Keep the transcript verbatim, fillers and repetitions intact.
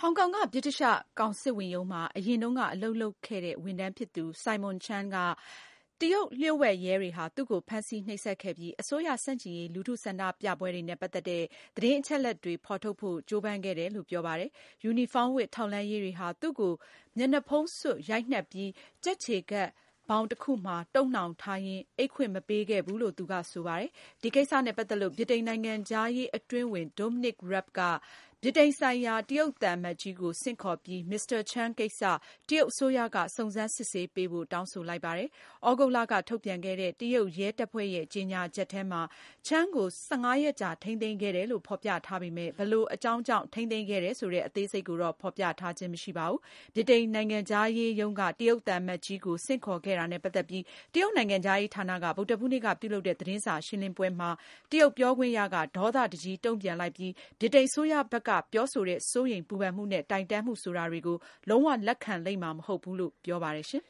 ဟောင်ကောင်က ဗြိတိသျှကောင်စစ်ဝန်ရုံးမှာအရင်တုန်းကအလုပ်လုပ်ခဲ့တဲ့ဝန်ထမ်းဖြစ်သူ Simon Chan ကတရုတ်လျှို့ဝှက်ရဲတွေဟာသူ့ကိုဖမ်းဆီးနှိပ်စက်ခဲ့ပြီး အစိုးရဆန့်ကျင်ရေးလူထုဆန္ဒပြပွဲတွေနဲ့ပတ်သက်တဲ့သတင်းအချက်အလက်တွေဖေါ်ထုတ်ဖို့ကြိုးပမ်းခဲ့တယ်လို့ပြောပါတယ်။ ယူနီဖောင်းဝတ်ထောက်လှမ်းရေးတွေဟာသူ့ကိုမျက်နှာဖုံးစွပ်ရိုက်နှက်ပြီး ကြက်ခြေချပ်ဘောင်တခုမှာတုပ်နှောင်ထားရင်းအိပ်ခွင့်မပေးခဲ့ဘူးလို့သူကဆိုပါတယ်။ ဒီကိစ္စနဲ့ပတ်သက်လို့ ဗြိတိန်နိုင်ငံခြားရေးအတွင်းဝန် Dominic Raab ကဗြိတိန်ဆိုင်ရာတရုတ်သံအမတ်ကြီးကိုဆင့်ခေါ်ပြီး မစ္စတာ Chan ကိစ္စ တရုတ်အစိုးရကစုံစမ်းစစ်ဆေးပေးဖို့တောင်းဆိုလိုက်ပါတယ်။ သြဂုတ်လကထုတ်ပြန်ခဲ့တဲ့ တရုတ်ရဲတပ်ဖွဲ့ရဲ့ကြေညာချက်ထဲမှာ Chan ကို ၁၅ ရက်ကြာထိန်းသိမ်းခဲ့တယ်လို့ဖေါ်ပြထားပေမဲ့ ဘယ်လိုအကြောင်းကြောင့်ထိန်းသိမ်းခဲ့တယ်ဆိုတဲ့အသေးစိတ်ကိုတော့ဖေါ်ပြထားခြင်းမရှိပါဘူး။ ဗြိတိန်နိုင်ငံခြားရေးရုံးက တရုတ်သံအမတ်ကြီးကိုဆင့်ခေါ်ခဲ့တာနဲ့ပတ်သက်ပြီး တရုတ်နိုင်ငံခြားရေးဌာနက ဗုဒ္ဓဟူးနေ့ကပြုလုပ်တဲ့သတင်းစာရှင်းလင်းပွဲမှာ တရုတ်ပြောခွင့်ရက ဒေါသတကြီးတုန့်ပြန်လိုက်ပြီး ဗြိတိန်အစိုးရဘက်ကပြောဆိုတဲ့စိုးရိမ်ပူပန်မှုနဲ့တိုင်တန်းမှုဆိုတာတွေကို လုံးဝလက်ခံလိမ့်မှာမဟုတ်ဘူးလို့ပြောပါတယ်ရှင်